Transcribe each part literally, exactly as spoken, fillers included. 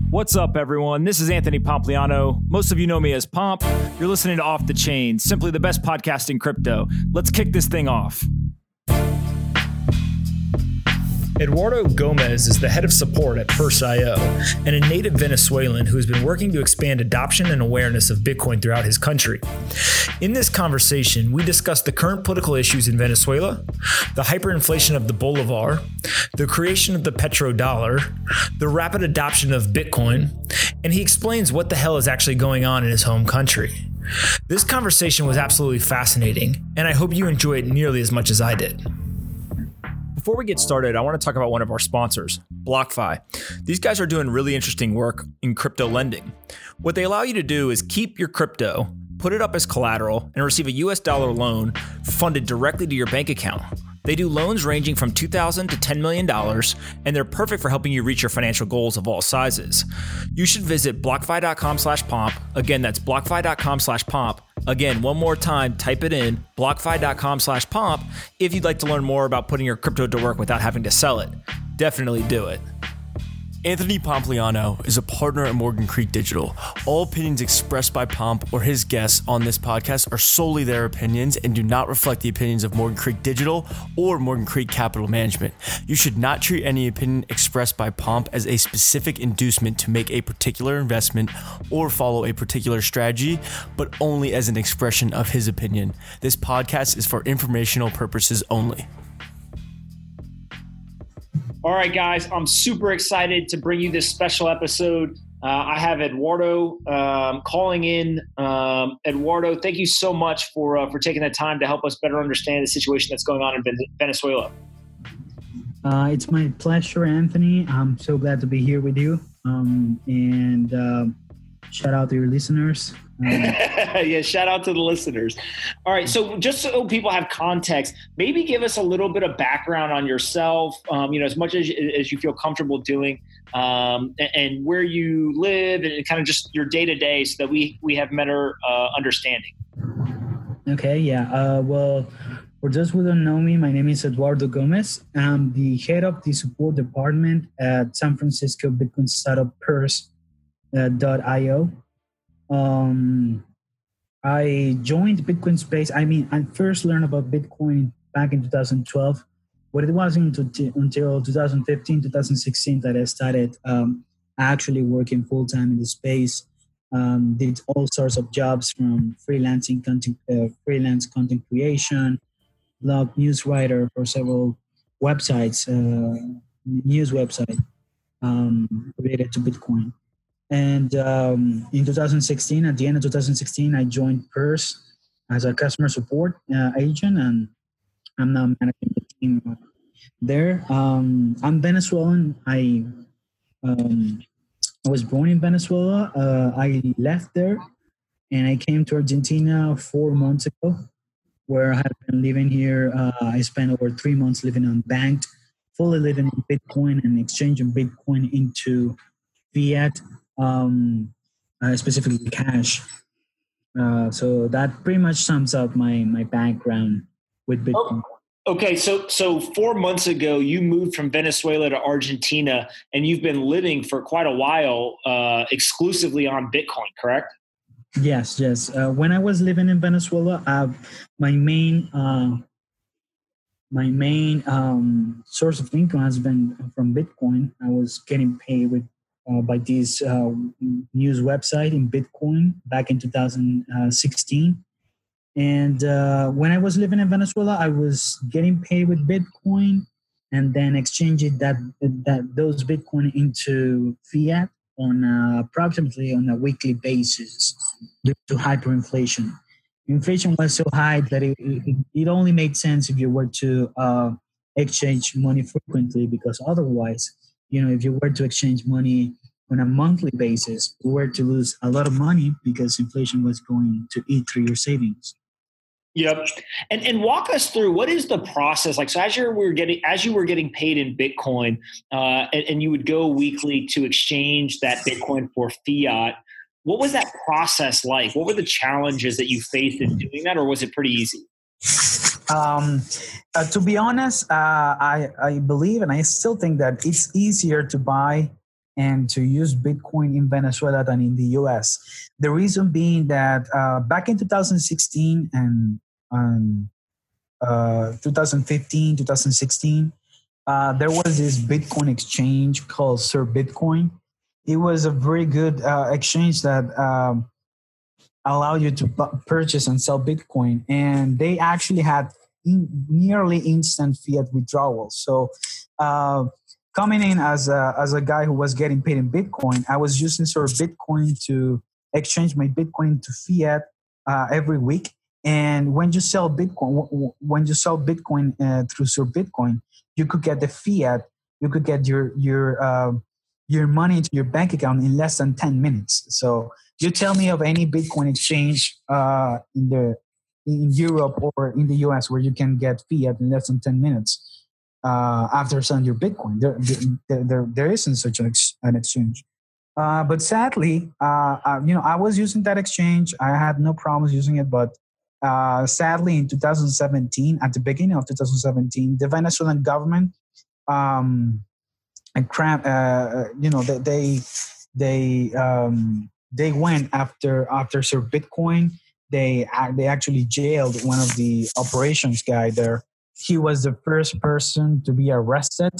What's up, everyone? This is Anthony Pompliano. Most of you know me as Pomp. You're listening to Off the Chain, simply the best podcast in crypto. Let's kick this thing off. Eduardo Gomez is the head of support at Purse dot I O and a native Venezuelan who has been working to expand adoption and awareness of Bitcoin throughout his country. In this conversation, we discuss the current political issues in Venezuela, the hyperinflation of the bolivar, the creation of the petrodollar, the rapid adoption of Bitcoin, and he explains what the hell is actually going on in his home country. This conversation was absolutely fascinating, and I hope you enjoy it nearly as much as I did. Before we get started, I want to talk about one of our sponsors, BlockFi. These guys are doing really interesting work in crypto lending. What they allow you to do is keep your crypto, put it up as collateral, and receive a U S dollar loan funded directly to your bank account. They do loans ranging from two thousand dollars to ten million dollars, and they're perfect for helping you reach your financial goals of all sizes. You should visit blockfi.com slash pomp. Again, that's blockfi.com slash pomp. Again, one more time, type it in, blockfi.com slash pomp, if you'd like to learn more about putting your crypto to work without having to sell it. Definitely do it. Anthony Pompliano is a partner at Morgan Creek Digital. All opinions expressed by Pomp or his guests on this podcast are solely their opinions and do not reflect the opinions of Morgan Creek Digital or Morgan Creek Capital Management. You should not treat any opinion expressed by Pomp as a specific inducement to make a particular investment or follow a particular strategy, but only as an expression of his opinion. This podcast is for informational purposes only. All right, guys, I'm super excited to bring you this special episode. Uh, I have Eduardo um, calling in. Um, Eduardo, thank you so much for uh, for taking the time to help us better understand the situation that's going on in Venezuela. Uh, it's my pleasure, Anthony. I'm so glad to be here with you. Um, and uh, shout out to your listeners. Um, yeah, shout out to the listeners. All right, so just so people have context, maybe give us a little bit of background on yourself, um, you know, as much as, as you feel comfortable doing, um, and, and where you live, and kind of just your day-to-day so that we, we have better uh, understanding. Okay, yeah. Uh, well, for those who don't know me, my name is Eduardo Gomez. I'm the head of the support department at San Francisco Bitcoin startup Purse dot I O. Um, I joined Bitcoin space. I mean, I first learned about Bitcoin back in two thousand twelve, but it wasn't until, until two thousand fifteen, two thousand sixteen that I started um, actually working full time in the space. Um, did all sorts of jobs from freelancing content, uh, freelance content creation, blog news writer for several websites, uh, news website um, related to Bitcoin. And um, in two thousand sixteen, at the end of two thousand sixteen, I joined Purse as a customer support uh, agent, and I'm now managing the team there. Um, I'm Venezuelan. I um, I was born in Venezuela. Uh, I left there, and I came to Argentina four months ago, where I have been living here. Uh, I spent over three months living unbanked, fully living in Bitcoin and exchanging Bitcoin into fiat. Um, uh, specifically cash. Uh, so that pretty much sums up my my background with Bitcoin. Okay, so so four months ago, you moved from Venezuela to Argentina, and you've been living for quite a while uh, exclusively on Bitcoin, correct? Yes, yes. Uh, when I was living in Venezuela, uh, my main uh, my main um, source of income has been from Bitcoin. I was getting paid with Uh, by this uh, news website in Bitcoin back in two thousand sixteen. And uh, when I was living in Venezuela, I was getting paid with Bitcoin and then exchanging that that those Bitcoin into fiat on uh, approximately on a weekly basis due to hyperinflation. Inflation was so high that it, it, it only made sense if you were to uh, exchange money frequently, because otherwise, you know, if you were to exchange money on a monthly basis, you were to lose a lot of money because inflation was going to eat through your savings. Yep. And and walk us through, what is the process like? So as you were getting as you were getting paid in Bitcoin, uh, and, and you would go weekly to exchange that Bitcoin for fiat, what was that process like? What were the challenges that you faced in doing that, or was it pretty easy? Um, uh, to be honest, uh, I, I believe and I still think that it's easier to buy and to use Bitcoin in Venezuela than in the U S. The reason being that uh, back in two thousand sixteen and um, uh, twenty fifteen, twenty sixteen, uh, there was this Bitcoin exchange called Sir Bitcoin. It was a very good uh, exchange that um, allowed you to bu- purchase and sell Bitcoin. And they actually had in, nearly instant fiat withdrawals. So uh, coming in as a, as a guy who was getting paid in Bitcoin, I was using sort of Bitcoin to exchange my Bitcoin to fiat uh, every week. And when you sell Bitcoin, when you sell Bitcoin uh, through Sir Bitcoin, you could get the fiat, you could get your your uh, your money into your bank account in less than ten minutes. So you tell me of any Bitcoin exchange uh, in the in Europe or in the U S where you can get fiat in less than ten minutes uh, after selling your Bitcoin. There, there, there, there isn't such an, ex- an exchange. Uh, but sadly, uh, uh, you know, I was using that exchange. I had no problems using it, but uh, sadly, in two thousand seventeen, at the beginning of two thousand seventeen, the Venezuelan government, um, and cram, uh, you know, they they they, um, they went after after Sir Bitcoin. They they actually jailed one of the operations guy there. He was the first person to be arrested.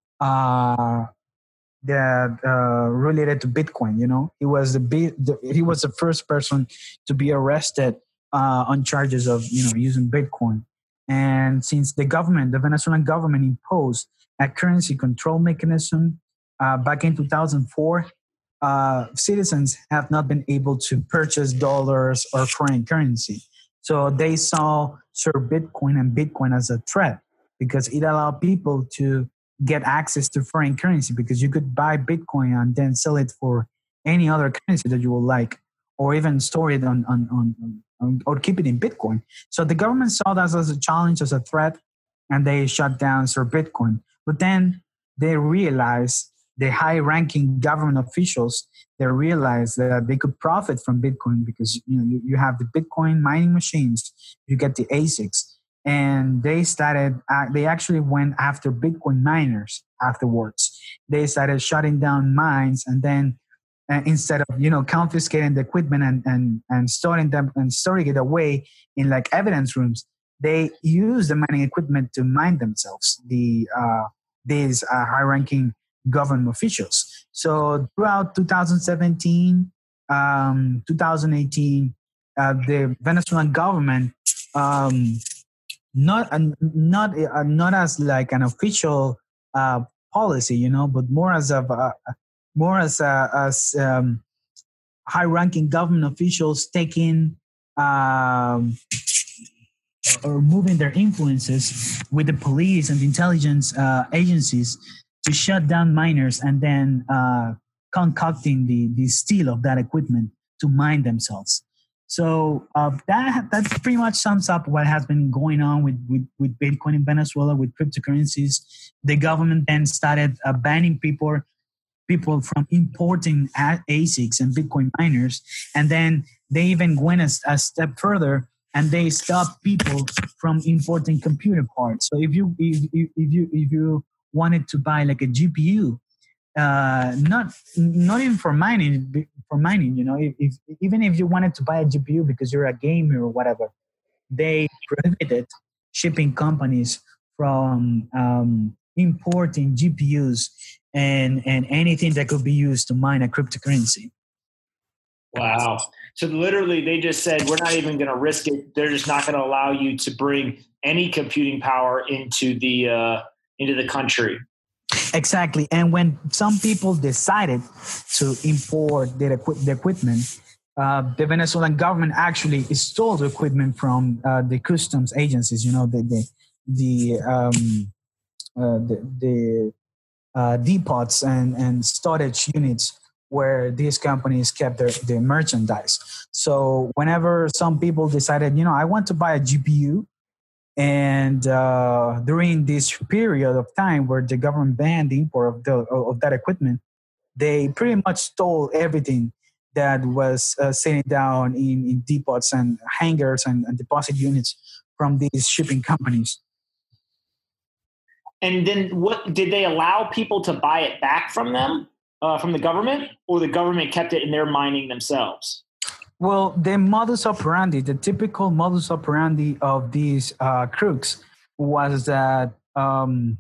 Uh, that uh, related to Bitcoin. You know, he was the, the he was the first person to be arrested uh, on charges of you know using Bitcoin. And since the government, the Venezuelan government, imposed a currency control mechanism uh, back in two thousand four, uh, citizens have not been able to purchase dollars or foreign currency. So they saw Sir Bitcoin and Bitcoin as a threat because it allowed people to get access to foreign currency, because you could buy Bitcoin and then sell it for any other currency that you would like, or even store it on, on, on, on or keep it in Bitcoin. So the government saw that as a challenge, as a threat, and they shut down Sir Bitcoin. But then they realized, the high-ranking government officials, they realized that they could profit from Bitcoin because you know you, you have the Bitcoin mining machines, you get the A S I Cs. And they started, uh, they actually went after Bitcoin miners afterwards. They started shutting down mines, and then uh, instead of, you know, confiscating the equipment and, and, and storing them and storing it away in like evidence rooms, they used the mining equipment to mine themselves, the, uh, these uh, high-ranking government officials. So throughout two thousand seventeen, um, two thousand eighteen, uh, the Venezuelan government, um, not uh, not uh, not as like an official uh, policy, you know, but more as a uh, more as a, as um, high-ranking government officials taking um, or moving their influences with the police and the intelligence uh, agencies to shut down miners, and then uh, concocting the the steal of that equipment to mine themselves. So uh, that that pretty much sums up what has been going on with, with, with Bitcoin in Venezuela, with cryptocurrencies. The government then started uh, banning people people from importing A S I Cs and Bitcoin miners, and then they even went a, a step further and they stopped people from importing computer parts. So if you if, if you if you wanted to buy like a G P U, uh, not not even for mining, for mining, you know, if, if even if you wanted to buy a G P U because you're a gamer or whatever, they prohibited shipping companies from um, importing G P Us and and anything that could be used to mine a cryptocurrency. Wow. So literally they just said, we're not even going to risk it. They're just not going to allow you to bring any computing power into the uh, into the country. Exactly. And when some people decided to import their equi- the equipment, uh, the Venezuelan government actually stole the equipment from uh, the customs agencies, you know, the the the um, uh, the, the uh, depots and, and storage units where these companies kept their, their merchandise. So whenever some people decided, you know, I want to buy a G P U, and uh, during this period of time where the government banned the import of, the, of that equipment, they pretty much stole everything that was uh, sitting down in, in depots and hangars and, and deposit units from these shipping companies. And then what did they allow people to buy it back from them? uh, from the government, or the government kept it and they're mining themselves? Well, the modus operandi, the typical modus operandi of these uh, crooks was that um,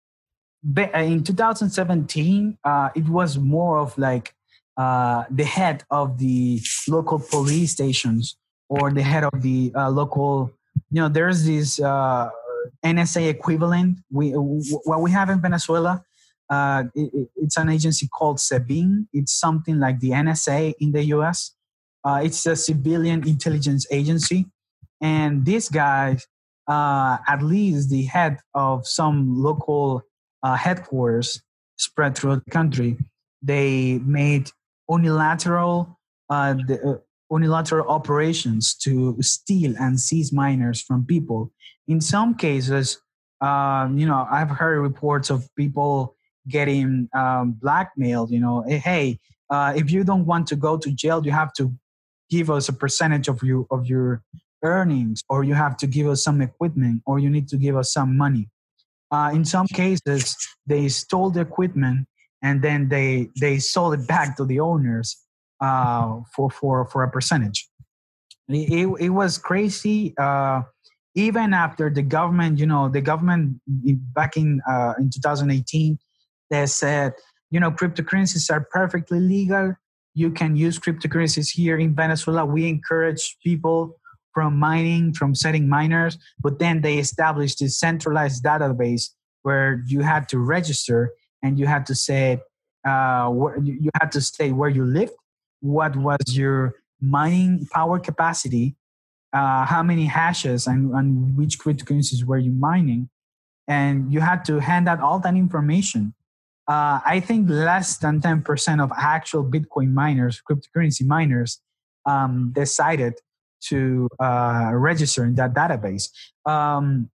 in two thousand seventeen, uh, it was more of like uh, the head of the local police stations or the head of the uh, local, you know, there's this uh, N S A equivalent. We what we have in Venezuela, uh, it, it's an agency called SEBIN. It's something like the N S A in the U S. Uh, it's a civilian intelligence agency, and these guys, uh, at least the head of some local uh, headquarters spread throughout the country, they made unilateral uh, the, uh, unilateral operations to steal and seize miners from people. In some cases, um, you know, I've heard reports of people getting um, blackmailed. You know, hey, uh, if you don't want to go to jail, you have to give us a percentage of you of your earnings, or you have to give us some equipment, or you need to give us some money. Uh, in some cases, they stole the equipment and then they they sold it back to the owners uh, for for for a percentage. It, it, it was crazy. Uh, even after the government, you know, the government back in uh, in two thousand eighteen, they said, you know, cryptocurrencies are perfectly legal. You can use cryptocurrencies here in Venezuela. We encourage people from mining, from setting miners, but then they established this centralized database where you had to register and you had to say, uh, where, you had to state where you lived, what was your mining power capacity, uh, how many hashes and, and which cryptocurrencies were you mining, and you had to hand out all that information. Uh, I think less than ten percent of actual Bitcoin miners, cryptocurrency miners, um, decided to uh, register in that database. Um,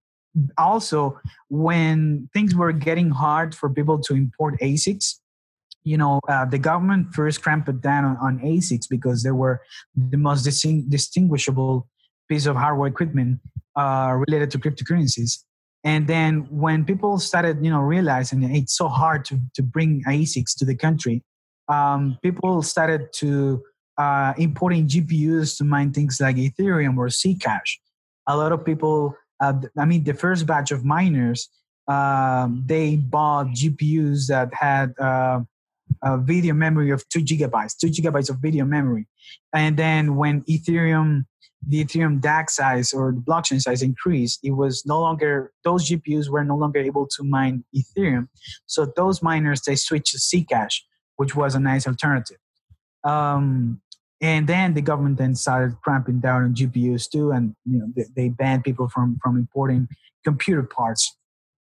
also, when things were getting hard for people to import A S I Cs, you know, uh, the government first clamped down on, on A S I Cs because they were the most disting- distinguishable piece of hardware equipment uh, related to cryptocurrencies. And then when people started, you know, realizing it's so hard to, to bring A S I Cs to the country, um, people started to uh, importing G P Us to mine things like Ethereum or Zcash. A lot of people, uh, I mean, the first batch of miners, um, they bought G P Us that had uh, a video memory of two gigabytes, two gigabytes of video memory. And then when Ethereum the Ethereum D A G size or the blockchain size increased, it was no longer, those G P Us were no longer able to mine Ethereum. So those miners, they switched to Zcash, which was a nice alternative. Um, and then the government then started cramping down on G P Us too, and you know they, they banned people from, from importing computer parts.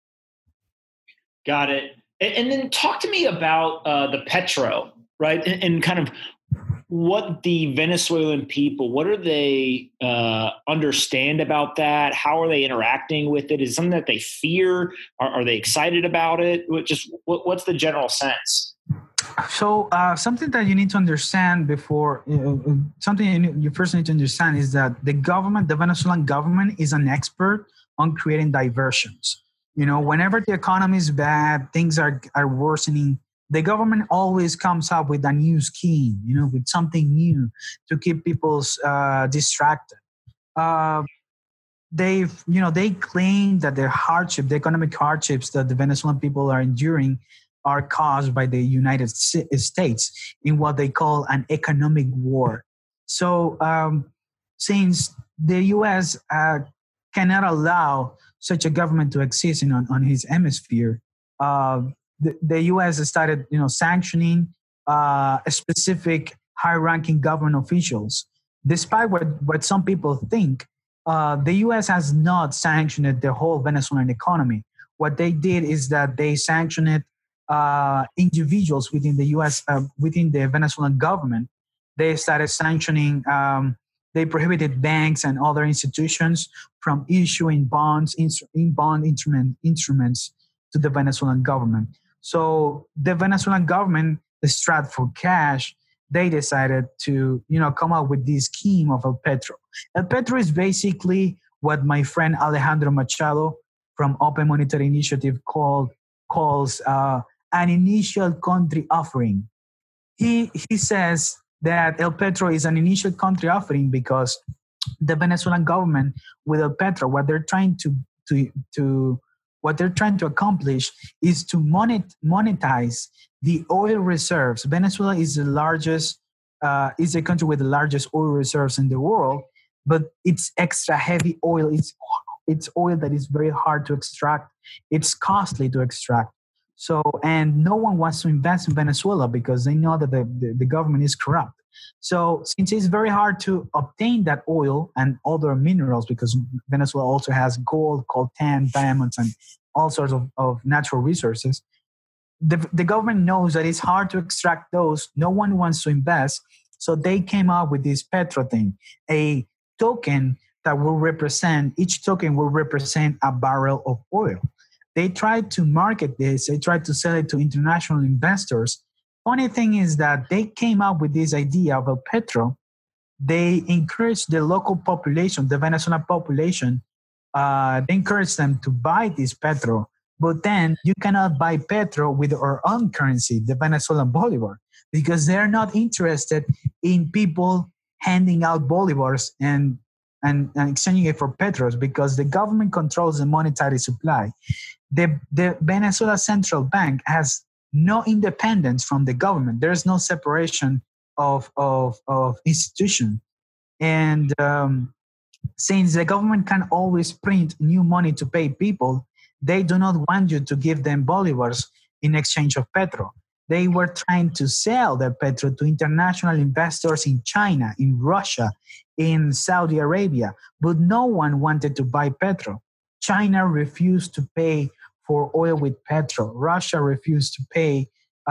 Got it. And, and then talk to me about uh, the Petro, right? And, and kind of what the Venezuelan people, what do they uh, understand about that? How are they interacting with it? Is it something that they fear? Are, are they excited about it? What, just what, what's the general sense? So uh, something that you need to understand before, uh, something you, need, you first need to understand is that the government, the Venezuelan government is an expert on creating diversions. You know, whenever the economy is bad, things are, are worsening, the government always comes up with a new scheme, you know, with something new to keep people uh, distracted. Uh, they, you know, they claim that the hardship, the economic hardships that the Venezuelan people are enduring are caused by the United States in what they call an economic war. So um, since the U S uh, cannot allow such a government to exist in, on, on his hemisphere, uh, The, the U S started, you know, sanctioning uh, specific high-ranking government officials. Despite what, what some people think, uh, the U S has not sanctioned the whole Venezuelan economy. What they did is that they sanctioned uh, individuals within the U S, uh, within the Venezuelan government. They started sanctioning, um, they prohibited banks and other institutions from issuing bonds, in bond instrument, instruments to the Venezuelan government. So the Venezuelan government, strapped for cash, they decided to, you know, come up with this scheme of El Petro. El Petro is basically what my friend Alejandro Machado from Open Monetary Initiative called calls uh, an initial country offering. he he says that El Petro is an initial country offering because the Venezuelan government with El Petro, what they're trying to to to what they're trying to accomplish is to monet, monetize the oil reserves. Venezuela is the largest, uh, is the country with the largest oil reserves in the world, but it's extra heavy oil. It's it's oil that is very hard to extract. It's costly to extract. So, and no one wants to invest in Venezuela because they know that the, the, the government is corrupt. So since it's very hard to obtain that oil and other minerals, because Venezuela also has gold, coltan, diamonds, and all sorts of, of natural resources, the, the government knows that it's hard to extract those. No one wants to invest. So they came up with this Petro thing, a token that will represent, each token will represent a barrel of oil. They tried to market this. They tried to sell it to international investors. Funny thing is that they came up with this idea of El Petro. They encouraged the local population, the Venezuelan population, uh, they encouraged them to buy this Petro. But then you cannot buy Petro with our own currency, the Venezuelan Bolivar, because they're not interested in people handing out Bolivars and, and, and exchanging it for Petros, because the government controls the monetary supply. The, the Venezuela Central Bank has no independence from the government. There's no separation of, of, of institution. And um, since the government can always print new money to pay people, they do not want you to give them bolivars in exchange of Petro. They were trying to sell their Petro to international investors in China, in Russia, in Saudi Arabia, but no one wanted to buy Petro. China refused to pay for oil with Petro. Russia refused to pay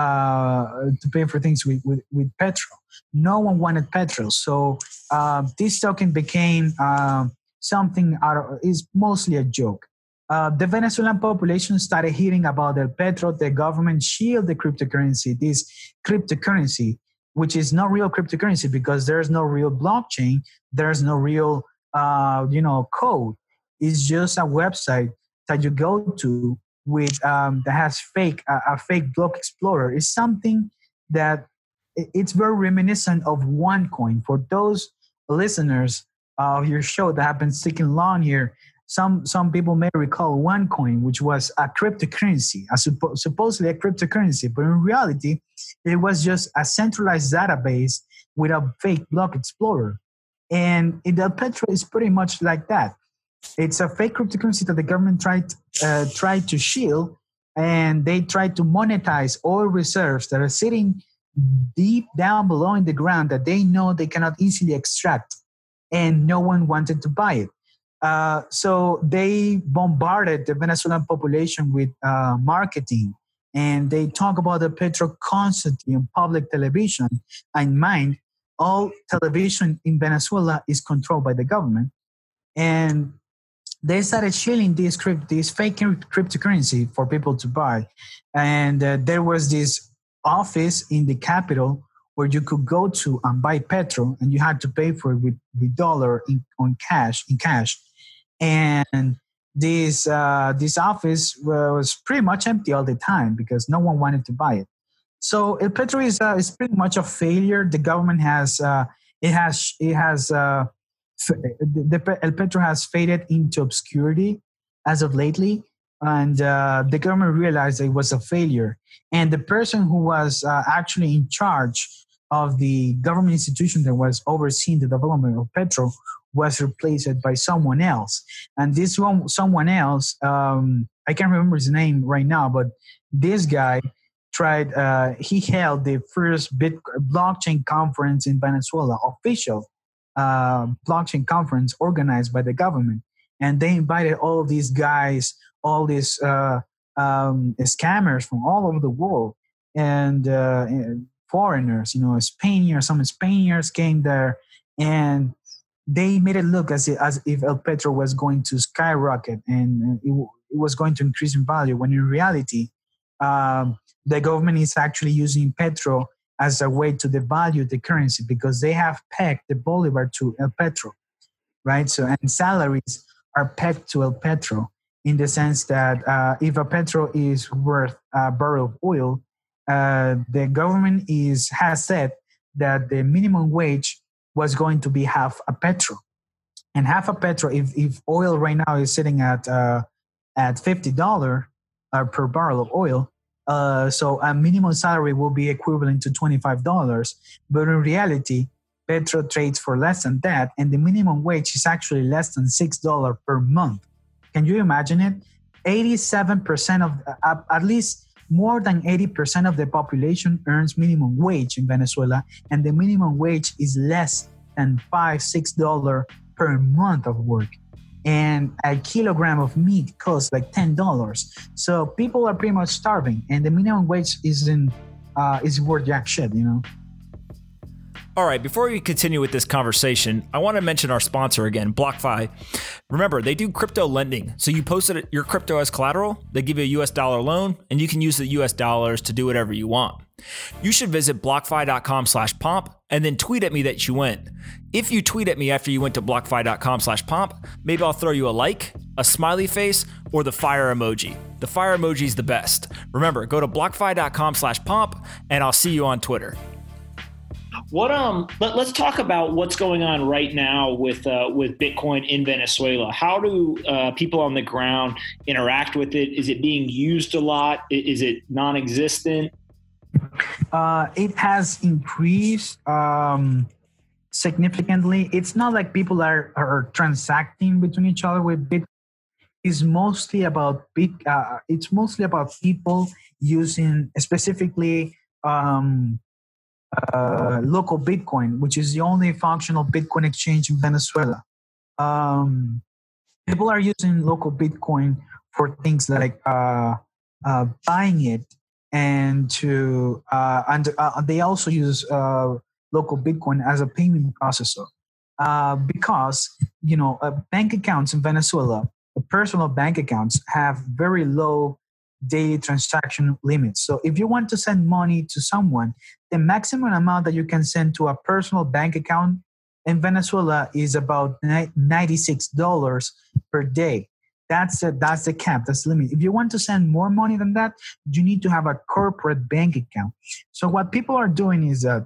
uh, to pay for things with, with, with Petro. No one wanted Petro. So uh, this token became uh, something out of, is mostly a joke. Uh, the Venezuelan population started hearing about El Petro. The government shielded the cryptocurrency, this cryptocurrency, which is not real cryptocurrency because there's no real blockchain. There's no real, uh, you know, code. It's just a website that you go to with um, that has fake uh, a fake block explorer. It's something that it's very reminiscent of OneCoin. For those listeners of your show that have been sticking along here, some some people may recall OneCoin, which was a cryptocurrency, a suppo- supposedly a cryptocurrency, but in reality, it was just a centralized database with a fake block explorer. And El Petro is pretty much like that. It's a fake cryptocurrency that the government tried uh, tried to shield, and they tried to monetize oil reserves that are sitting deep down below in the ground that they know they cannot easily extract, and no one wanted to buy it. Uh, so they bombarded the Venezuelan population with uh, marketing, and they talk about the Petro constantly on public television. And mind, all television in Venezuela is controlled by the government, and they started shilling this crypt, this fake cryptocurrency for people to buy. And uh, there was this office in the capital where you could go to and buy Petro, and you had to pay for it with, with dollar in, on cash, in cash. And this uh, this office was pretty much empty all the time because no one wanted to buy it. So El Petro is uh, is pretty much a failure. The government has uh, it has it has. Uh, The, the El Petro has faded into obscurity as of lately, and uh, the government realized it was a failure. And the person who was uh, actually in charge of the government institution that was overseeing the development of Petro was replaced by someone else. And this one, someone else, um, I can't remember his name right now, but this guy tried. Uh, he held the first Bitcoin blockchain conference in Venezuela, official. Uh, blockchain conference organized by the government, and they invited all these guys, all these uh, um, scammers from all over the world, and, uh, and foreigners. You know, Spaniards. Some Spaniards came there, and they made it look as if, as if El Petro was going to skyrocket and it, it was going to increase in value. When in reality, um, the government is actually using Petro as a way to devalue the currency because they have pegged the Bolivar to El Petro, right? So, and salaries are pegged to El Petro in the sense that uh, if a Petro is worth a barrel of oil, uh, the government is has said that the minimum wage was going to be half a petrol, and half a petrol. If, if oil right now is sitting at uh, at fifty dollars uh, per barrel of oil, uh, so a minimum salary will be equivalent to twenty-five dollars. But in reality, petrol trades for less than that, and the minimum wage is actually less than six dollars per month. Can you imagine it? eighty-seven percent of, uh, at least more than eighty percent of the population earns minimum wage in Venezuela, and the minimum wage is less than five, six dollars per month of work. And a kilogram of meat costs like ten dollars. So people are pretty much starving, and the minimum wage isn't uh, is worth jack shit, you know. All right, before we continue with this conversation, I want to mention our sponsor again, BlockFi. Remember, they do crypto lending. So you posted your crypto as collateral, they give you a U S dollar loan, and you can use the U S dollars to do whatever you want. You should visit blockfi.com slash pomp and then tweet at me that you went. If you tweet at me after you went to blockfi.com slash pomp, maybe I'll throw you a like, a smiley face, or the fire emoji. The fire emoji is the best. Remember, go to blockfi.com slash pomp, and I'll see you on Twitter. What um? Let, let's talk about what's going on right now with uh, with Bitcoin in Venezuela. How do uh, people on the ground interact with it? Is it being used a lot? Is it non-existent? Uh, it has increased um, significantly. It's not like people are, are transacting between each other with Bitcoin. It's mostly about big. Uh, it's mostly about people using specifically. Um, Uh, local Bitcoin, which is the only functional Bitcoin exchange in Venezuela. Um, people are using local Bitcoin for things like uh, uh, buying it, and to uh, and uh, they also use uh, local Bitcoin as a payment processor uh, because you know uh, bank accounts in Venezuela, personal bank accounts have very low daily transaction limits. So if you want to send money to someone, the maximum amount that you can send to a personal bank account in Venezuela is about ninety-six dollars per day. That's a, that's the cap, that's the limit. If you want to send more money than that, you need to have a corporate bank account. So what people are doing is that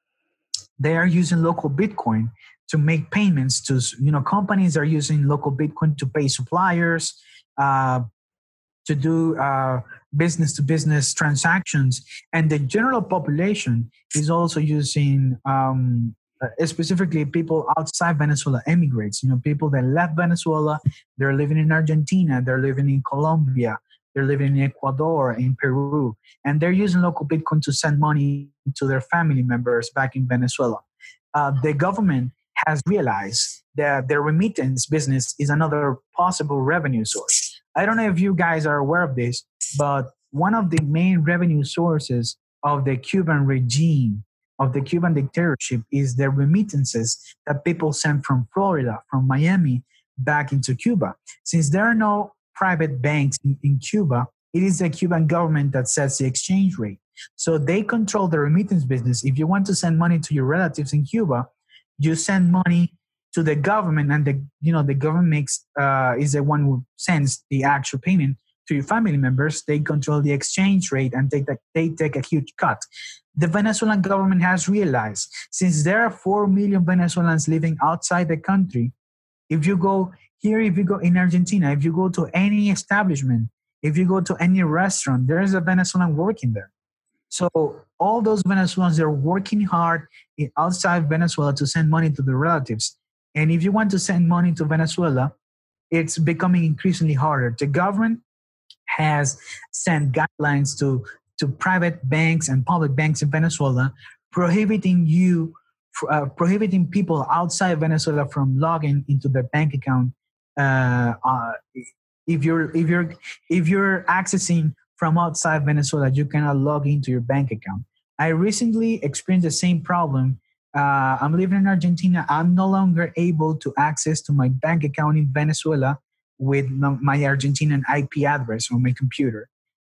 they are using local Bitcoin to make payments to, you know, companies are using local Bitcoin to pay suppliers, uh, to do uh, business-to-business transactions. And the general population is also using, um, uh, specifically people outside Venezuela, immigrants, you know, people that left Venezuela, they're living in Argentina, they're living in Colombia, they're living in Ecuador, in Peru, and they're using local Bitcoin to send money to their family members back in Venezuela. Uh, the government has realized that their remittance business is another possible revenue source. I don't know if you guys are aware of this, but one of the main revenue sources of the Cuban regime, of the Cuban dictatorship, is the remittances that people send from Florida, from Miami, back into Cuba. Since there are no private banks in, in Cuba, it is the Cuban government that sets the exchange rate. So they control the remittance business. If you want to send money to your relatives in Cuba, you send money to the government, and the you know the government makes uh, is the one who sends the actual payment to your family members. They control the exchange rate, and they they take a huge cut. The Venezuelan government has realized, since there are four million Venezuelans living outside the country, if you go here, if you go in Argentina, if you go to any establishment, if you go to any restaurant, there is a Venezuelan working there. So all those Venezuelans, they're working hard outside Venezuela to send money to their relatives. And if you want to send money to Venezuela, it's becoming increasingly harder. The government has sent guidelines to, to private banks and public banks in Venezuela, prohibiting you, uh, prohibiting people outside Venezuela from logging into their bank account. Uh, uh, if you're if you're if you're accessing from outside Venezuela, you cannot log into your bank account. I recently experienced the same problem. Uh, I'm living in Argentina. I'm no longer able to access to my bank account in Venezuela with my Argentinian I P address on my computer.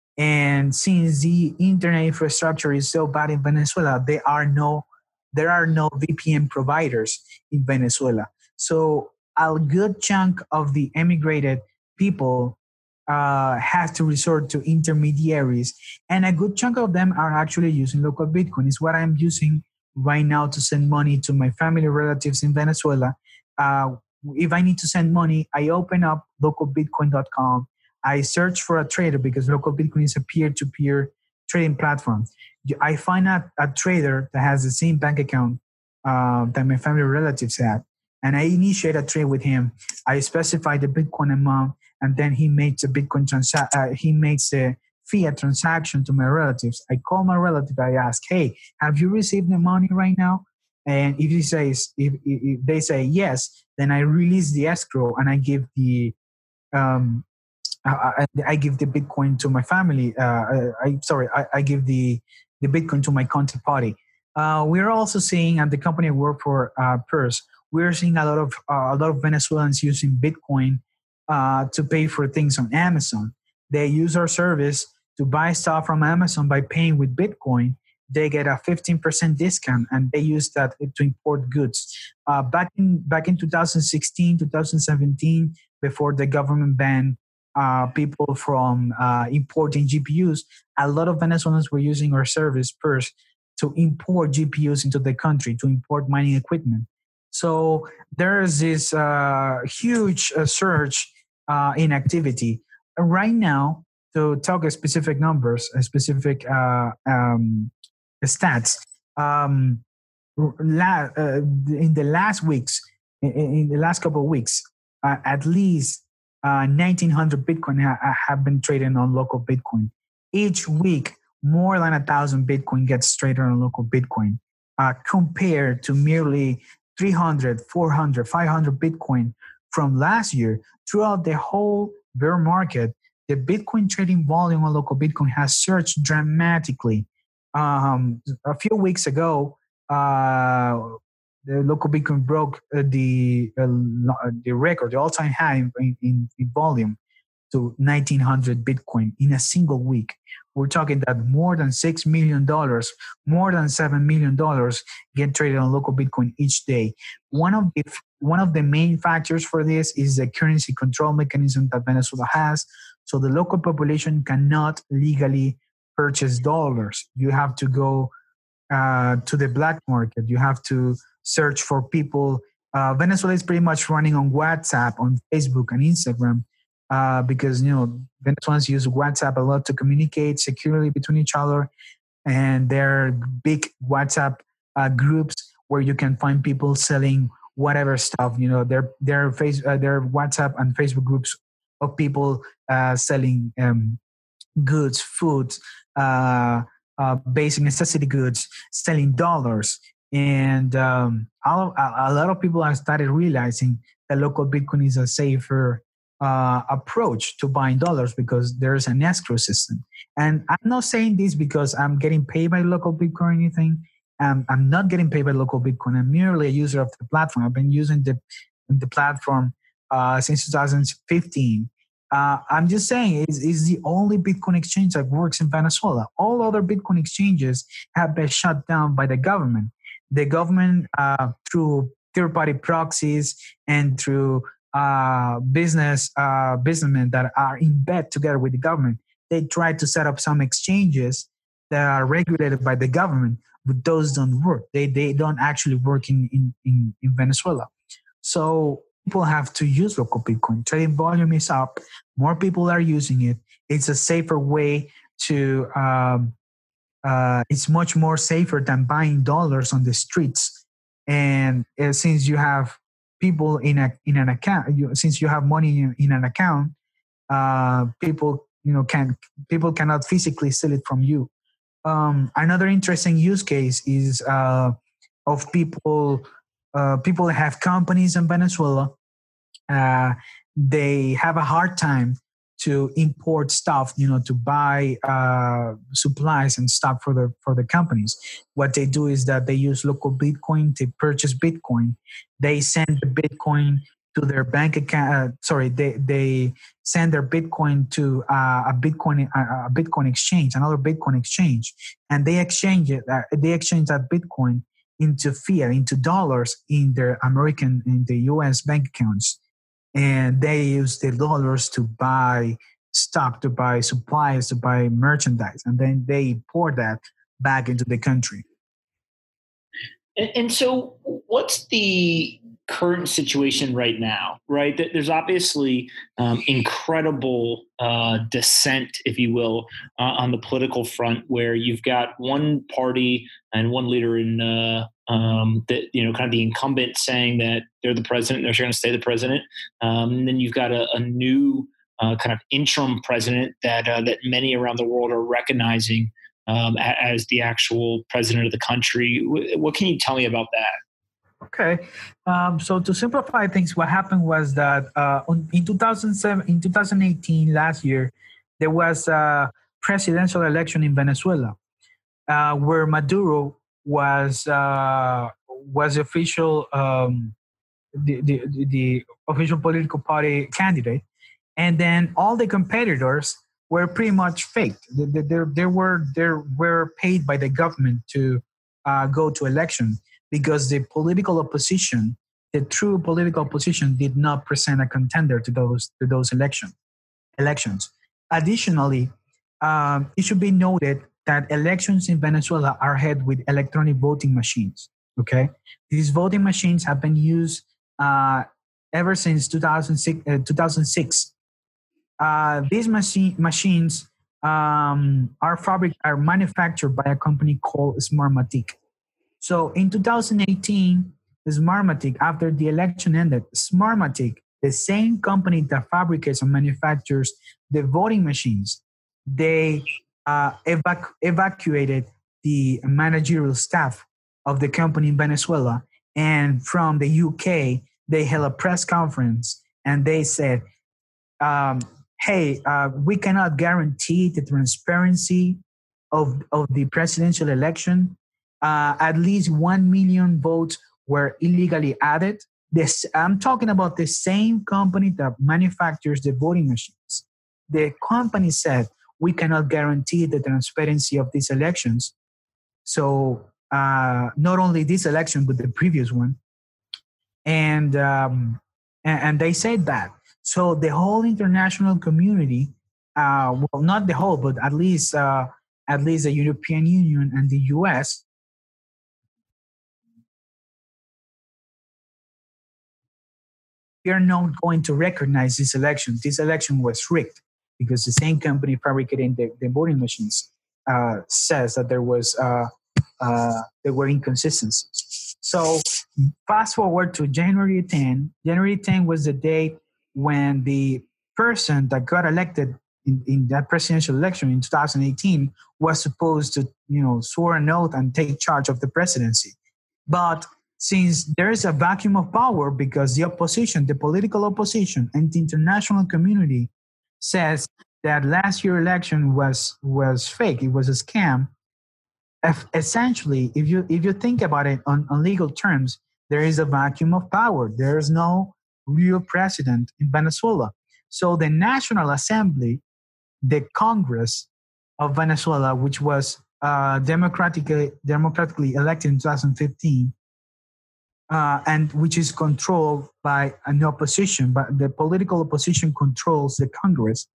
And since the internet infrastructure is so bad in Venezuela, there are no there are no V P N providers in Venezuela. So a good chunk of the emigrated people uh, has to resort to intermediaries, and a good chunk of them are actually using local Bitcoin. It's what I'm using right now to send money to my family relatives in Venezuela. Uh, if I need to send money, I open up local bitcoin dot com. I search for a trader because local Bitcoin is a peer-to-peer trading platform. I find a, a trader that has the same bank account uh, that my family relatives had, and I initiate a trade with him. I specify the Bitcoin amount, and then he makes a Bitcoin transa- uh, he makes a fiat transaction to my relatives. I call my relative. I ask, "Hey, have you received the money right now?" And if he says, if, if they say yes, then I release the escrow and I give the um, I, I give the Bitcoin to my family. Uh, I sorry, I, I give the the Bitcoin to my counterparty. Uh, we're also seeing at the company I work for, uh, Purse, we're seeing a lot of uh, a lot of Venezuelans using Bitcoin uh, to pay for things on Amazon. They use our service to buy stuff from Amazon by paying with Bitcoin. They get a fifteen percent discount, and they use that to import goods. Uh, back in back in twenty sixteen, twenty seventeen, before the government banned uh, people from uh, importing G P Us, a lot of Venezuelans were using our service Purse to import G P Us into the country, to import mining equipment. So there's this uh, huge uh, surge uh, in activity. Right now, to talk specific numbers, specific uh, um, stats, um, la- uh, in the last weeks, in, in the last couple of weeks, uh, at least uh, nineteen hundred Bitcoin ha- have been traded on local Bitcoin. Each week, more than a thousand Bitcoin gets traded on local Bitcoin, uh, compared to merely three hundred, four hundred, five hundred Bitcoin from last year. Throughout the whole bear market, the Bitcoin trading volume on local Bitcoin has surged dramatically. Um, a few weeks ago, uh, the local Bitcoin broke uh, the uh, the record, the all-time high in, in, in volume, to nineteen hundred Bitcoin in a single week. We're talking that more than six million dollars, more than seven million dollars get traded on local Bitcoin each day. One of the one of the main factors for this is the currency control mechanism that Venezuela has. So the local population cannot legally purchase dollars. You have to go uh, to the black market. You have to search for people. Uh, Venezuela is pretty much running on WhatsApp, on Facebook, and Instagram. Uh, because, you know, Venezuelans use WhatsApp a lot to communicate securely between each other, and there are big WhatsApp uh, groups where you can find people selling whatever stuff. You know, there there are face uh, there are WhatsApp and Facebook groups of people uh, selling um, goods, food, uh, uh, basic necessity goods, selling dollars, and um, all of, a, a lot of people have started realizing that local Bitcoin is a safer Uh, approach to buying dollars because there's an escrow system. And I'm not saying this because I'm getting paid by local Bitcoin or anything. Um, I'm not getting paid by local Bitcoin. I'm merely a user of the platform. I've been using the the platform uh, since two thousand fifteen. Uh, I'm just saying it's, it's the only Bitcoin exchange that works in Venezuela. All other Bitcoin exchanges have been shut down by the government. The government, uh, through third-party proxies and through Uh, business uh, businessmen that are in bed together with the government, they try to set up some exchanges that are regulated by the government, but those don't work. They they don't actually work in, in, in, in Venezuela. So people have to use local Bitcoin. Trading volume is up. More people are using it. It's a safer way to, um, uh, it's much more safer than buying dollars on the streets. And uh, since you have people in a in an account, you, since you have money in, in an account, uh, people you know can people cannot physically steal it from you. Um, another interesting use case is uh, of people uh, people have companies in Venezuela. Uh, they have a hard time to import stuff, you know, to buy uh, supplies and stuff for the for the companies. What they do is that they use local Bitcoin to purchase Bitcoin. They send the Bitcoin to their bank account. Uh, sorry, they they send their Bitcoin to uh, a Bitcoin uh, a Bitcoin exchange, another Bitcoin exchange, and they exchange it. Uh, they exchange that Bitcoin into fiat, into dollars in their American, in the U S bank accounts. And they use the dollars to buy stock, to buy supplies, to buy merchandise, and then they pour that back into the country. And, and so what's the current situation right now, right? There's obviously um, incredible uh, dissent, if you will, uh, on the political front, where you've got one party and one leader in uh, um, that, you know, kind of the incumbent saying that they're the president, they're going to stay the president. Um, and then you've got a, a new uh, kind of interim president that uh, that many around the world are recognizing um, as the actual president of the country. What can you tell me about that? Okay, um, so to simplify things, what happened was that uh, in two thousand seven, in twenty eighteen, last year, there was a presidential election in Venezuela, uh, where Maduro was uh, was official um, the, the the official political party candidate, and then all the competitors were pretty much faked. They, they, they were they were paid by the government to uh, go to election, because the political opposition, the true political opposition, did not present a contender to those to those election elections. Additionally, um, it should be noted that elections in Venezuela are held with electronic voting machines. Okay, these voting machines have been used uh, ever since two thousand six. Uh, two thousand six. Uh, these machine, machines um, are fabric are manufactured by a company called Smartmatic. So in two thousand eighteen, Smartmatic, after the election ended, Smartmatic, the same company that fabricates and manufactures the voting machines, they uh, evac- evacuated the managerial staff of the company in Venezuela. And from the U K, they held a press conference and they said, um, hey, uh, we cannot guarantee the transparency of, of the presidential election. Uh, at least one million votes were illegally added. This, I'm talking about the same company that manufactures the voting machines. The company said, we cannot guarantee the transparency of these elections. So uh, not only this election, but the previous one. And, um, and, and they said that. So the whole international community, uh, well, not the whole, but at least, uh, at least the European Union and the U S, we are not going to recognize this election. This election was rigged because the same company fabricating the, the voting machines uh, says that there was uh, uh, there were inconsistencies. So fast forward to January tenth. January tenth was the day when the person that got elected in, in that presidential election in two thousand eighteen was supposed to, you know, swear an oath and take charge of the presidency. But since there is a vacuum of power because the opposition, the political opposition and the international community says that last year's election was, was fake, it was a scam, if, essentially, if you if you think about it on, on legal terms, there is a vacuum of power. There is no real president in Venezuela. So the National Assembly, the Congress of Venezuela, which was uh, democratically, democratically elected in two thousand fifteen, Uh, and which is controlled by an opposition, but the political opposition controls the Congress,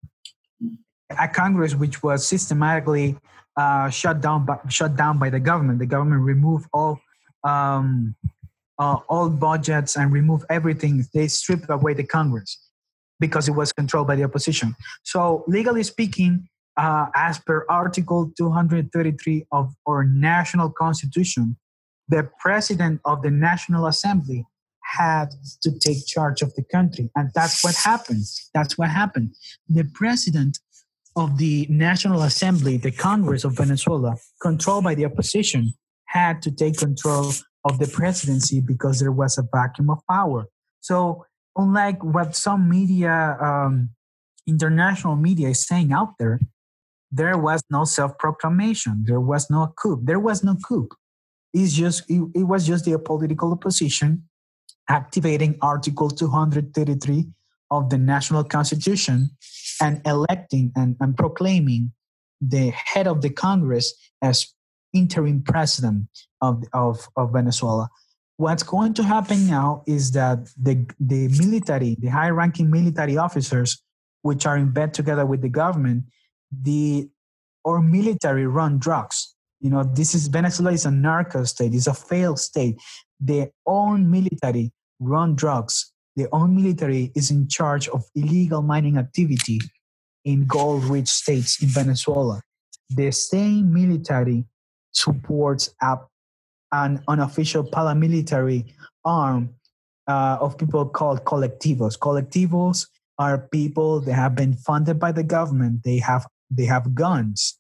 a Congress which was systematically uh, shut down by, shut down by the government. The government removed all um, uh, all budgets and removed everything. They stripped away the Congress because it was controlled by the opposition. So legally speaking, uh, as per Article two hundred thirty-three of our national constitution, the president of the National Assembly had to take charge of the country. And that's what happened. That's what happened. The president of the National Assembly, the Congress of Venezuela, controlled by the opposition, had to take control of the presidency because there was a vacuum of power. So unlike what some media, um, international media is saying out there, there was no self-proclamation. There was no coup. There was no coup. It's just, it, it was just the political opposition activating Article two hundred thirty-three of the National Constitution and electing and, and proclaiming the head of the Congress as interim president of, of, of Venezuela. What's going to happen now is that the, the military, the high-ranking military officers which are in bed together with the government, the or military run drugs. You know, this is Venezuela is a narco state. It's a failed state. Their own military run drugs. Their own military is in charge of illegal mining activity in gold-rich states in Venezuela. The same military supports a, an unofficial paramilitary arm uh, of people called colectivos. Colectivos are people that have been funded by the government. They have they have guns,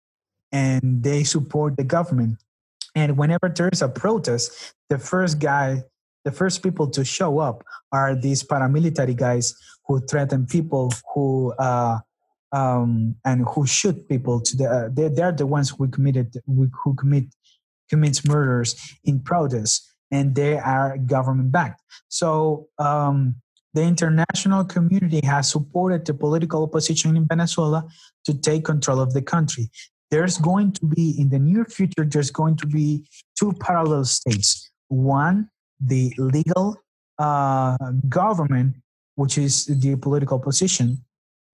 and they support the government. And whenever there is a protest, the first guy, the first people to show up are these paramilitary guys who threaten people, who uh, um, and who shoot people. To the uh, they they're the ones who committed who commit commits murders in protests, and they are government backed. So um, the international community has supported the political opposition in Venezuela to take control of the country. There's going to be, in the near future, there's going to be two parallel states. One, the legal uh, government, which is the political opposition,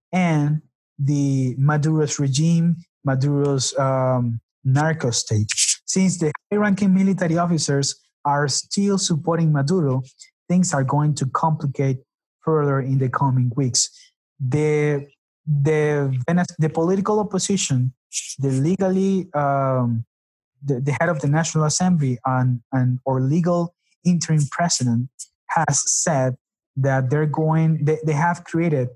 and the Maduro's regime, Maduro's um, narco state. Since the high-ranking military officers are still supporting Maduro, things are going to complicate further in the coming weeks. The the the political opposition, the legally um, the, the head of the National Assembly and, and or legal interim president has said that they're going they, they have created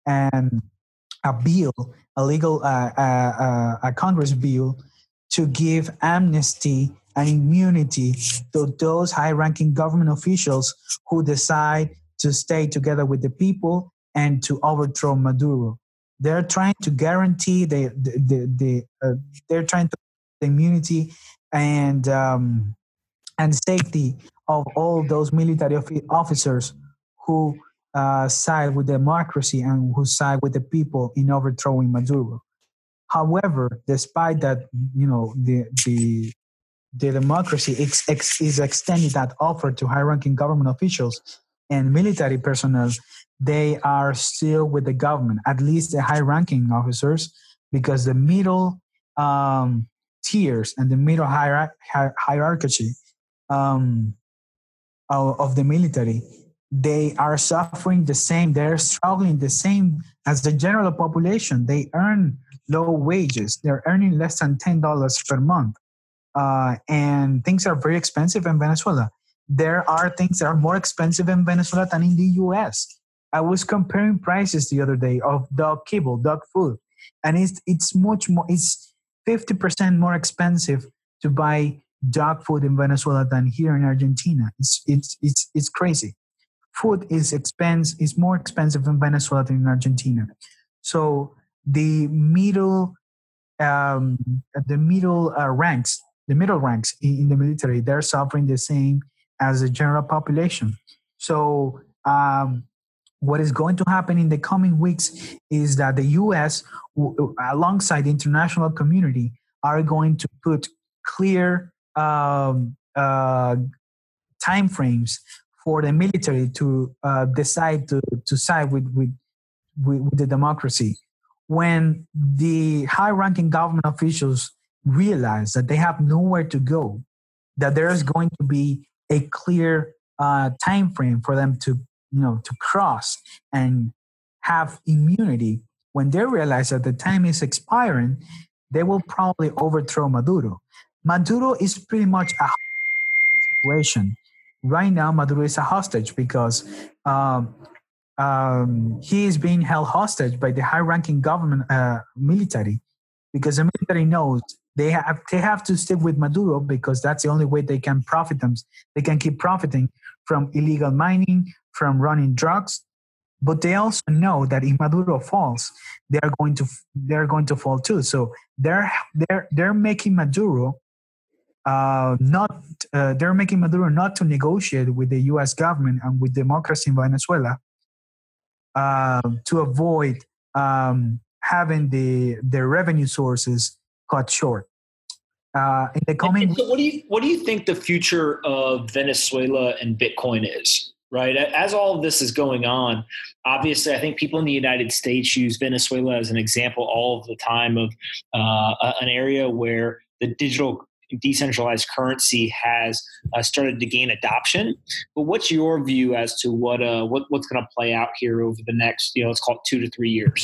an a bill, a legal uh, uh, uh, a Congress bill to give amnesty and immunity to those high-ranking government officials who decide to stay together with the people and to overthrow Maduro. They're trying to guarantee the the, the, the uh, they're trying to the immunity and um, and safety of all those military officers who uh, side with democracy and who side with the people in overthrowing Maduro. However, despite that, you know the the the democracy ex, ex, is extending that offer to high-ranking government officials and military personnel, they are still with the government, at least the high-ranking officers, because the middle um, tiers and the middle hierarchy, hierarchy um, of, of the military, they are suffering the same, they're struggling the same as the general population. They earn low wages. They're earning less than ten dollars per month. Uh, and things are very expensive in Venezuela. There are things that are more expensive in Venezuela than in the U S. I was comparing prices the other day of dog kibble, dog food, and it's it's much more. It's fifty percent more expensive to buy dog food in Venezuela than here in Argentina. It's it's it's it's crazy. Food is expense is more expensive in Venezuela than in Argentina. So the middle um, the middle uh, ranks. The middle ranks in the military, they're suffering the same as the general population. So um, what is going to happen in the coming weeks is that the U S, w- alongside the international community, are going to put clear um, uh, timeframes for the military to uh, decide to, to side with, with, with, with the democracy. When the high-ranking government officials realize that they have nowhere to go, that there is going to be a clear uh, time frame for them to, you know, to cross and have immunity. When they realize that the time is expiring, they will probably overthrow Maduro. Maduro is pretty much a situation right now. Maduro is a hostage because um, um, he is being held hostage by the high-ranking government uh, military, because the military knows they have they have to stick with Maduro because that's the only way they can profit them. They can keep profiting from illegal mining, from running drugs, but they also know that if Maduro falls, they are going to they're going to fall too. So they're they're they're making Maduro uh, not uh, they're making Maduro not to negotiate with the U S government and with democracy in Venezuela uh, to avoid um, having the their revenue sources cut short. Uh, in the coming, so what do you what do you think the future of Venezuela and Bitcoin is? Right. As all of this is going on, obviously, I think people in the United States use Venezuela as an example all of the time of uh, an area where the digital decentralized currency has uh, started to gain adoption. But what's your view as to what uh, what what's going to play out here over the next, you know, let's call it two to three years?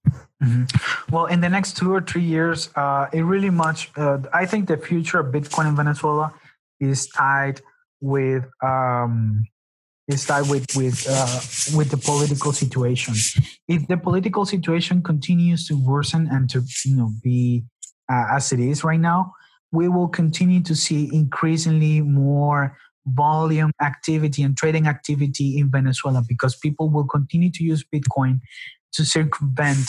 Mm-hmm. Well, in the next two or three years, uh, it really much. Uh, I think the future of Bitcoin in Venezuela is tied with. Um, is tied with with uh, with the political situation. If the political situation continues to worsen and to you know be uh, as it is right now, we will continue to see increasingly more volume activity and trading activity in Venezuela because people will continue to use Bitcoin to circumvent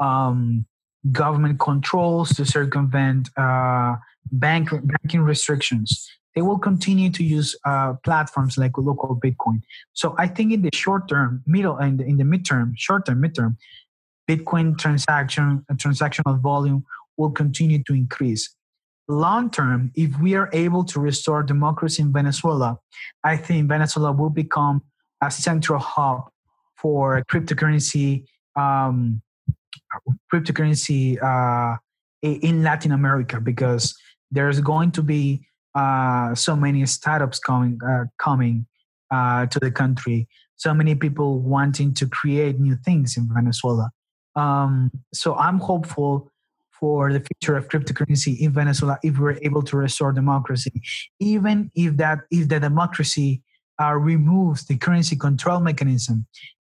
um, government controls, to circumvent uh, bank banking restrictions. They will continue to use uh, platforms like local Bitcoin. So I think in the short term, middle and in, in the midterm, short term, midterm, Bitcoin transaction transactional volume will continue to increase. Long term, if we are able to restore democracy in Venezuela, I think Venezuela will become a central hub for cryptocurrency, um, cryptocurrency uh, in Latin America because there's going to be Uh, so many startups coming uh, coming uh, to the country. So many people wanting to create new things in Venezuela. Um, so I'm hopeful for the future of cryptocurrency in Venezuela if we're able to restore democracy, even if that if the democracy uh, removes the currency control mechanism,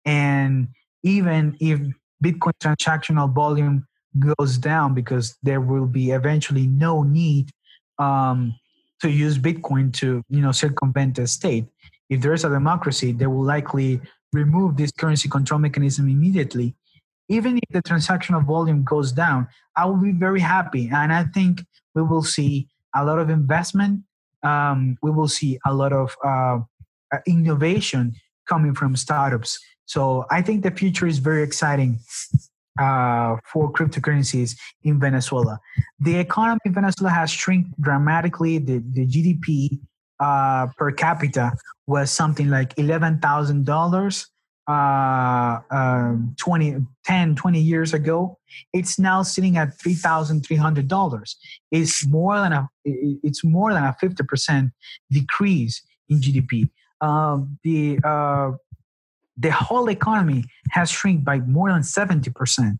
and even if Bitcoin transactional volume goes down because there will be eventually no need. Um, to use Bitcoin to, you know, circumvent the state. If there is a democracy, they will likely remove this currency control mechanism immediately. Even if the transactional volume goes down, I will be very happy. And I think we will see a lot of investment. Um, we will see a lot of uh, innovation coming from startups. So I think the future is very exciting Uh, for cryptocurrencies in Venezuela. The economy in Venezuela has shrunk dramatically. The, the G D P uh, per capita was something like eleven thousand dollars uh, uh, twenty, ten, twenty years ago. It's now sitting at three thousand three hundred dollars. It's more than a, it's more than a fifty percent decrease in G D P. Uh, the uh, The whole economy has shrunk by more than seventy percent.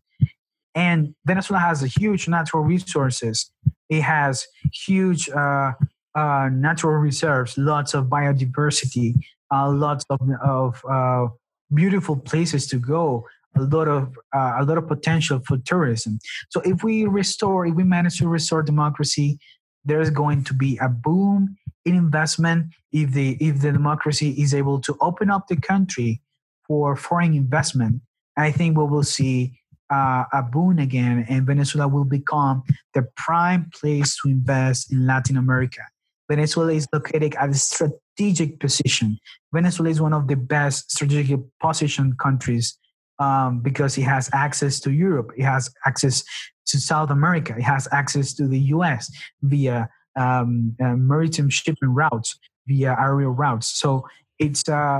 And Venezuela has a huge natural resources. It has huge uh, uh, natural reserves, lots of biodiversity, uh, lots of, of uh, beautiful places to go, a lot of uh, a lot of potential for tourism. So if we restore, if we manage to restore democracy, there's going to be a boom in investment. If the if the democracy is able to open up the country for foreign investment, I think we will see uh, a boom again, and Venezuela will become the prime place to invest in Latin America. Venezuela is located at a strategic position. Venezuela is one of the best strategic positioned countries um, because it has access to Europe, it has access to South America, it has access to the U S via um, uh, maritime shipping routes, via aerial routes. So it's uh,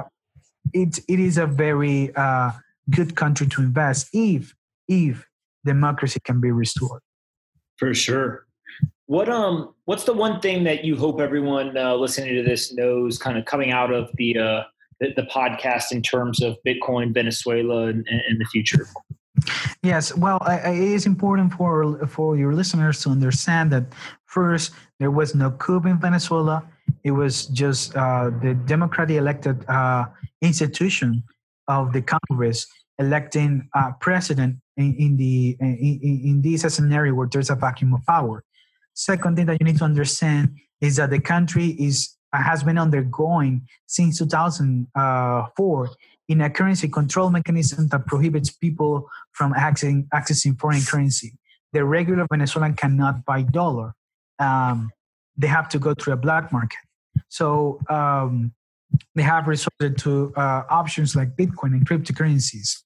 it it is a very uh, good country to invest if if democracy can be restored. For sure. What um what's the one thing that you hope everyone uh, listening to this knows, kind of coming out of the uh, the, the podcast in terms of Bitcoin, Venezuela, and in the future? Yes, well, I, I, it is important for for your listeners to understand that first, there was no coup in Venezuela. It was just uh, the democratically elected uh, institution of the Congress electing a president in, in the in, in this scenario where there's a vacuum of power. Second thing that you need to understand is that the country is has been undergoing since two thousand four in a currency control mechanism that prohibits people from accessing, accessing foreign currency. The regular Venezuelan cannot buy dollar. Um, they have to go through a black market. So um, they have resorted to uh, options like Bitcoin and cryptocurrencies.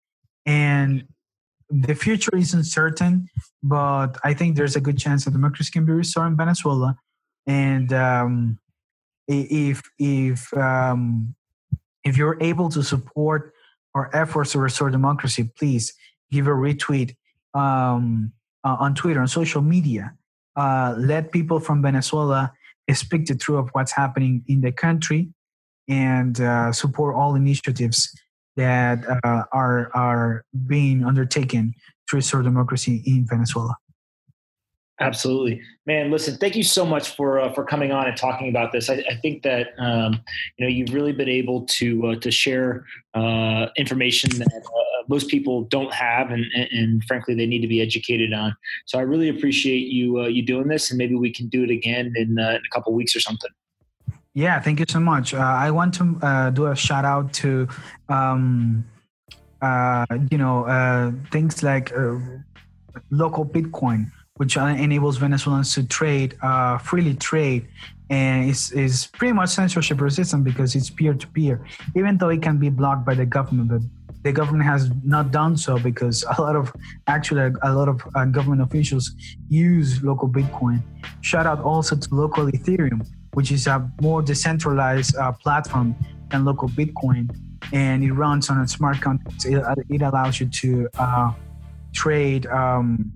And the future is uncertain, but I think there's a good chance that democracy can be restored in Venezuela. And um, if if um, If you're able to support our efforts to restore democracy, please give a retweet um, uh, on Twitter, on social media. Uh, let people from Venezuela speak the truth of what's happening in the country, and uh, support all initiatives that uh, are are being undertaken to restore democracy in Venezuela. Absolutely, man. Listen, thank you so much for uh, for coming on and talking about this. I, I think that um, you know you've really been able to uh, to share uh, information that uh, most people don't have, and, and, and frankly, they need to be educated on. So I really appreciate you uh, you doing this, and maybe we can do it again in, uh, in a couple of weeks or something. Yeah, thank you so much. Uh, I want to uh, do a shout out to um, uh, you know uh, things like uh, local Bitcoin, which enables Venezuelans to trade, uh, freely trade, and is is pretty much censorship resistant because it's peer-to-peer, even though it can be blocked by the government. But the government has not done so because a lot of, actually, a lot of uh, government officials use local Bitcoin. Shout out also to local Ethereum, which is a more decentralized uh, platform than local Bitcoin, and it runs on a smart contract. It, it allows you to uh, trade. Um,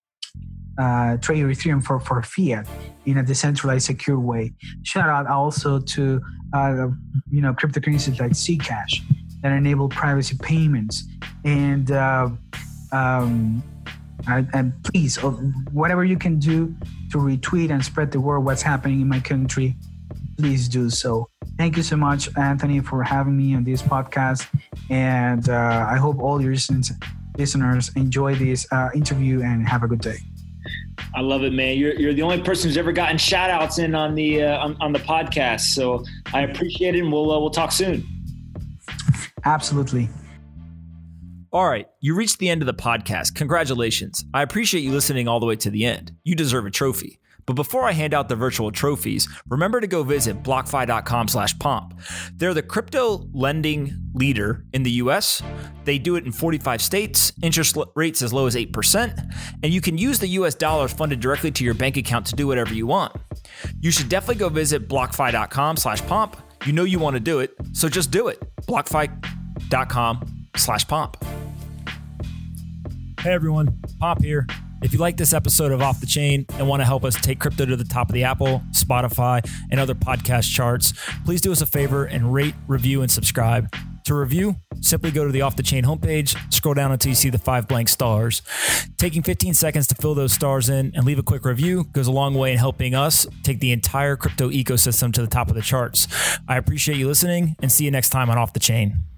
Uh, trade your Ethereum for, for fiat in a decentralized, secure way. Shout out also to uh, you know cryptocurrencies like Zcash that enable privacy payments, and uh, um, and, and please, whatever you can do to retweet and spread the word what's happening in my country, please do so. Thank you so much, Anthony, for having me on this podcast, and uh, I hope all your listeners listeners enjoy this uh, interview and have a good day. I love it, man. You're you're the only person who's ever gotten shout outs in on the uh, on, on the podcast. So I appreciate it, and we'll uh, we'll talk soon. Absolutely. All right, you reached the end of the podcast. Congratulations. I appreciate you listening all the way to the end. You deserve a trophy. But before I hand out the virtual trophies, remember to go visit BlockFi.com slash Pomp. They're the crypto lending leader in the U S. They do it in forty-five states, interest rates as low as eight percent, and you can use the U S dollars funded directly to your bank account to do whatever you want. You should definitely go visit BlockFi.com slash Pomp. You know you want to do it, so just do it. BlockFi.com slash Pomp. Hey everyone, Pomp here. If you like this episode of Off the Chain and want to help us take crypto to the top of the Apple, Spotify, and other podcast charts, please do us a favor and rate, review, and subscribe. To review, simply go to the Off the Chain homepage, scroll down until you see the five blank stars. Taking fifteen seconds to fill those stars in and leave a quick review goes a long way in helping us take the entire crypto ecosystem to the top of the charts. I appreciate you listening, and see you next time on Off the Chain.